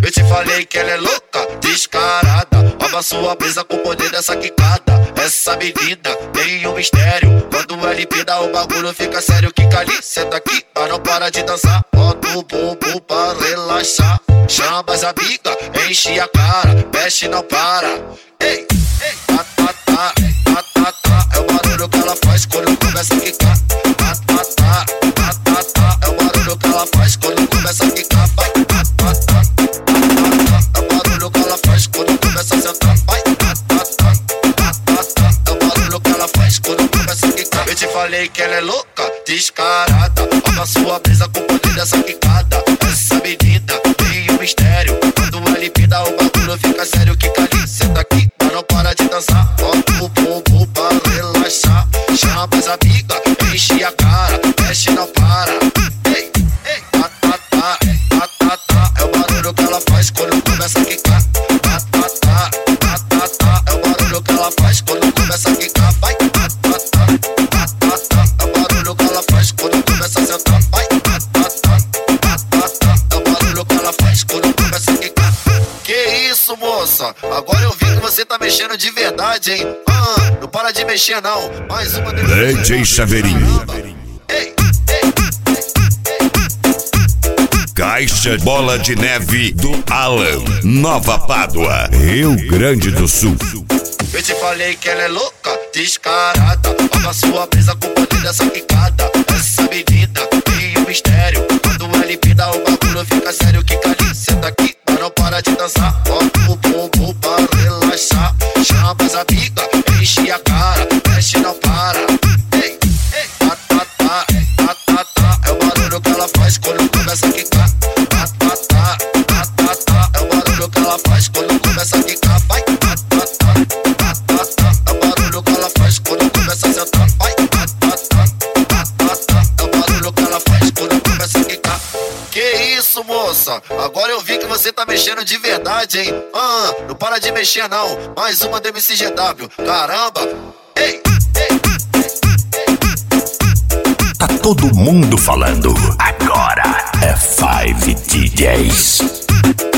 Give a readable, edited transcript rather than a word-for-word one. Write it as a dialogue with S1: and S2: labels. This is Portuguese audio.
S1: Eu te falei que ela é louca, descarada. Rouba sua brisa com o poder dessa quicada. Essa menina tem um mistério. Quando ela empina o bagulho fica sério. Quica ali, senta aqui, mas não para de dançar. Bota o bumbum pra relaxar. Chama as amigas, enche a cara. Mexe, não para. Ei, ei, tá, tá, tá, tá, tá, tá. É o barulho que ela faz quando começa a quicar. Tá, tá, tá, tá, tá, tá. É o barulho que ela faz quando começa a quicar. Vai, tá, tá, tá, tá, tá. É o barulho que ela faz quando começa a sentar. Vai, tá, tá, tá, tá, tá, tá. É o barulho que ela faz quando começa a quicar. Eu te falei que ela é louca, descarada. Rouba sua brisa com o poder dessa quicada. Essa menina tem um mistério. Quando ela empina o bagulho fica sério. Quica ali, senta aqui, mas não para de dançar. Bota o bumbum pra relaxar. Chama as amigas, enche a cara. Mexe, não para. Ei, ei, tá, tá, tá, tá, tá, tá. É o barulho que ela faz quando começa a quicar. Tá, tá, tá, tá, tá, tá. É o barulho que ela faz quando começa a quicar. Vai, tá, tá, tá, tá, tá, tá. É o barulho que ela faz quando começa a sentar. Vai, tá, tá, tá, tá, tá, tá. É o barulho que ela faz quando começa a quicar. Que isso, moça? Agora eu vi que você tá mexendo de verdade, hein? Não para de mexer, não. Mais uma
S2: DJ Chaveirinho.
S1: Ei, ei,
S2: Caixa Bola de Neve do Alan, Nova Pádua, Rio Grande do Sul.
S1: eu te falei que ela é louca, descarada. Rouba sua brisa com o poder dessa quicada. Essa menina tem um mistério. Quando ela empina o bagulho fica sério. Quica ali, senta aqui, mas não para de dançar. Bota o bumbum pra relaxar. Chama as amigas, enche a cara. Mexe, não para. Ei, ei, tá, tá, tá, tá, tá, tá. É o barulho que ela faz quando começa a quicar. Tá, tá, tá, tá, tá, tá. É o barulho que ela faz quando começa a quicar. Vai, tá, tá, tá, tá, tá, tá. É o barulho que ela faz quando começa a sentar. Vai, tá, tá, tá, tá, tá, tá. É o barulho que ela faz quando começa a quicar. Que isso, moça? Agora eu vi que você tá mexendo de verdade, hein? Não para de mexer, não. Mais uma do MCGW. Caramba! Ei, ei,
S2: Tá todo mundo falando. Agora é 5 DJs.